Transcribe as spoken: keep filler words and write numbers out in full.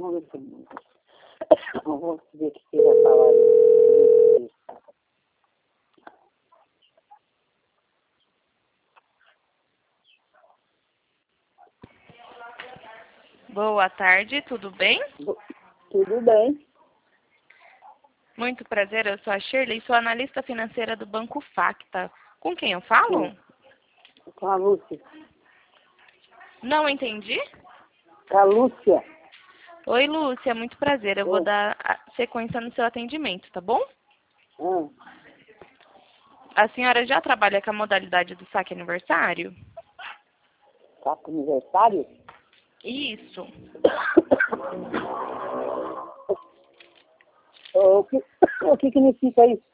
Vamos ver se vamos ver o que ele vai falar. Boa tarde, tudo bem? Tudo bem. Muito prazer, eu sou a Shirley, sou analista financeira do Banco Facta. Com quem eu falo? Sim. Com a Lúcia. Não entendi? Com a Lúcia. Oi, Lúcia, muito prazer. Eu vou Oi. dar a sequência no seu atendimento, tá bom? Hum. A senhora já trabalha com a modalidade do saque aniversário? Saco aniversário? Isso. O que, o que significa isso?